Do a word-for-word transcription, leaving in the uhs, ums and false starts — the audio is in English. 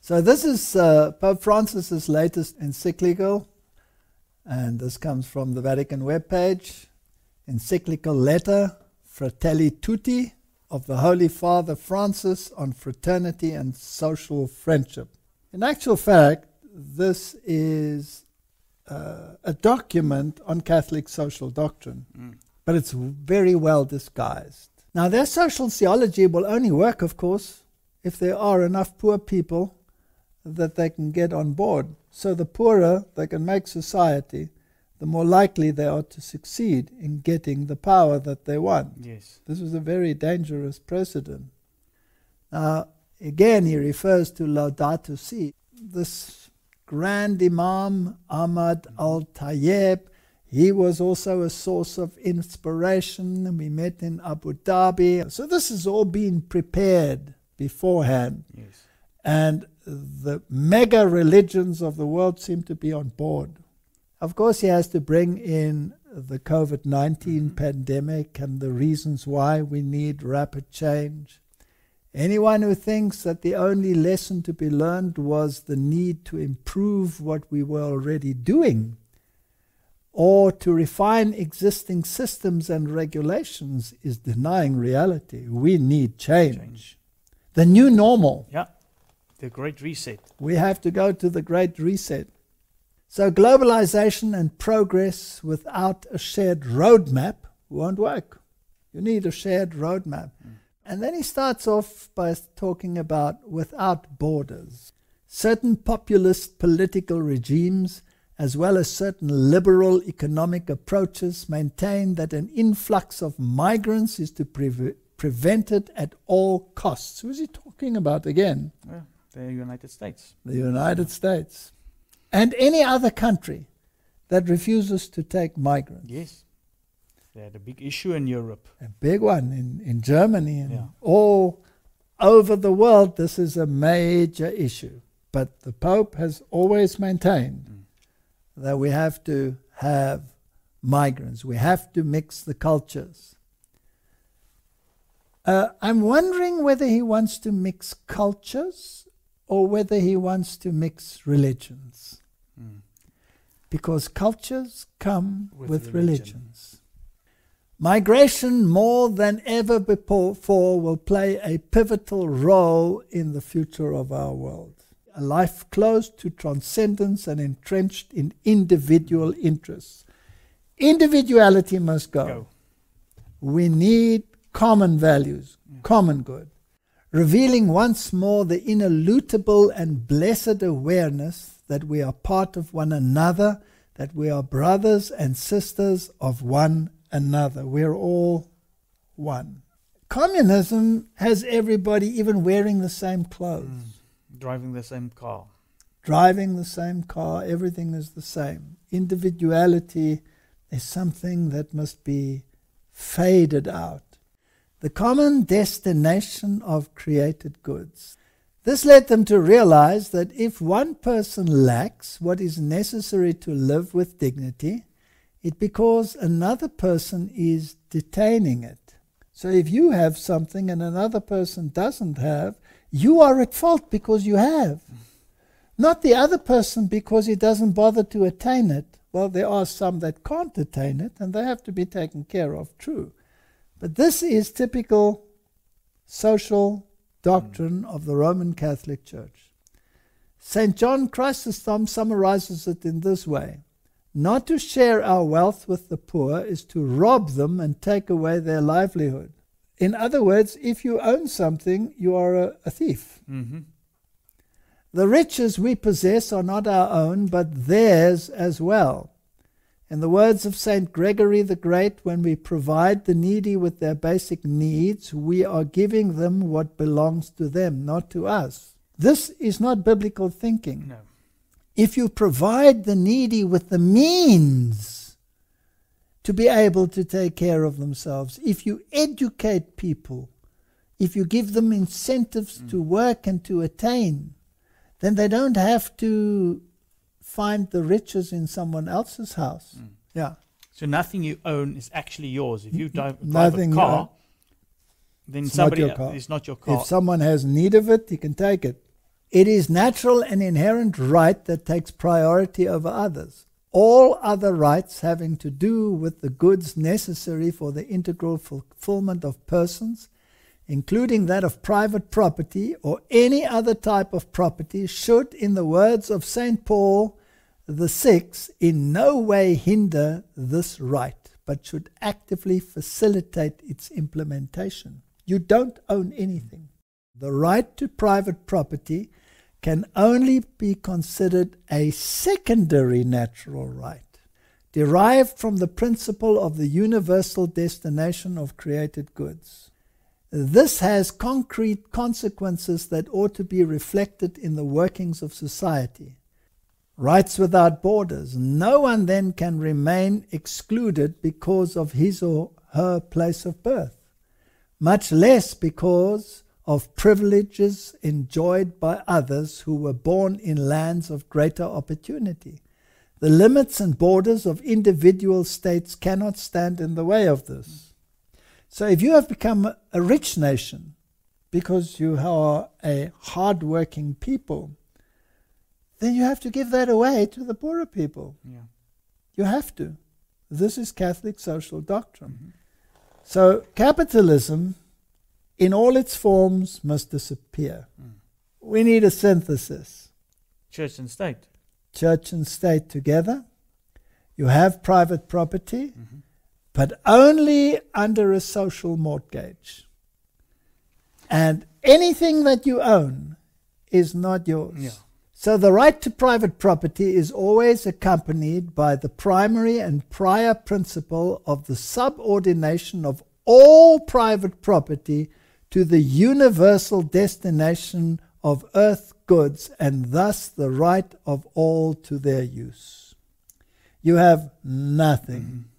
So this is uh, Pope Francis's latest encyclical, and this comes from the Vatican webpage. Encyclical letter, Fratelli Tutti, of the Holy Father Francis on fraternity and social friendship. In actual fact, this is uh, a document on Catholic social doctrine, mm. but it's very well disguised. Now, their social theology will only work, of course, if there are enough poor people that they can get on board. So the poorer they can make society, the more likely they are to succeed in getting the power that they want. Yes. This was a very dangerous precedent. Now, again, he refers to Laudato Si. This grand Imam, Ahmad mm-hmm. al-Tayyib, he was also a source of inspiration. We met in Abu Dhabi. So this has all been prepared beforehand. Yes. And the mega religions of the world seem to be on board. Of course, he has to bring in the COVID nineteen mm-hmm. pandemic and the reasons why we need rapid change. Anyone who thinks that the only lesson to be learned was the need to improve what we were already doing or to refine existing systems and regulations is denying reality. We need change. change. The new normal. Yeah, the Great Reset. We have to go to the Great Reset. So globalization and progress without a shared roadmap won't work. You need a shared roadmap. Mm. And then he starts off by talking about without borders. Certain populist political regimes, as well as certain liberal economic approaches, maintain that an influx of migrants is to pre- prevent it at all costs. Who is he talking about again? Yeah, the United States. The United States. And any other country that refuses to take migrants. Yes. They had a big issue in Europe. A big one in, in Germany and yeah. all over the world. This is a major issue. But the Pope has always maintained mm. that we have to have migrants. We have to mix the cultures. Uh, I'm wondering whether he wants to mix cultures or whether he wants to mix religions. Mm. Because cultures come with, with religion. religions. Migration, more than ever before, will play a pivotal role in the future of our world. A life close to transcendence and entrenched in individual interests. Individuality must go. go. We need common values, yeah. common good. Revealing once more the ineluctable and blessed awareness that we are part of one another, that we are brothers and sisters of one another. We're all one. Communism has everybody even wearing the same clothes. Mm. Driving the same car. Driving the same car, everything is the same. Individuality is something that must be faded out. The common destination of created goods. This led them to realize that if one person lacks what is necessary to live with dignity, it's because another person is detaining it. So if you have something and another person doesn't have, you are at fault because you have. Not the other person because he doesn't bother to attain it. Well, there are some that can't attain it and they have to be taken care of, true. But this is typical social doctrine mm. of the Roman Catholic Church. Saint John Chrysostom summarizes it in this way. Not to share our wealth with the poor is to rob them and take away their livelihood. In other words, if you own something, you are a, a thief. Mm-hmm. The riches we possess are not our own, but theirs as well. In the words of Saint Gregory the Great, when we provide the needy with their basic needs, we are giving them what belongs to them, not to us. This is not biblical thinking. No. If you provide the needy with the means to be able to take care of themselves, if you educate people, if you give them incentives mm. to work and to attain, then they don't have to find the riches in someone else's house. Mm. Yeah. So nothing you own is actually yours. If you drive, drive a car, then it's somebody not car. It's not your car. If someone has need of it, he can take it. It is natural and inherent right that takes priority over others. All other rights having to do with the goods necessary for the integral fulfillment of persons, including that of private property or any other type of property, should, in the words of Saint Paul the Sixth, in no way hinder this right, but should actively facilitate its implementation. You don't own anything. The right to private property can only be considered a secondary natural right, derived from the principle of the universal destination of created goods. This has concrete consequences that ought to be reflected in the workings of society. Rights without borders. No one then can remain excluded because of his or her place of birth, much less because of privileges enjoyed by others who were born in lands of greater opportunity. The limits and borders of individual states cannot stand in the way of this. So if you have become a rich nation because you are a hard-working people, then you have to give that away to the poorer people. Yeah. You have to. This is Catholic social doctrine. Mm-hmm. So capitalism, in all its forms, must disappear. Mm. We need a synthesis. Church and state. Church and state together. You have private property, mm-hmm. but only under a social mortgage. And anything that you own is not yours. Yeah. So the right to private property is always accompanied by the primary and prior principle of the subordination of all private property to the universal destination of earth goods, and thus the right of all to their use. You have nothing. Mm-hmm.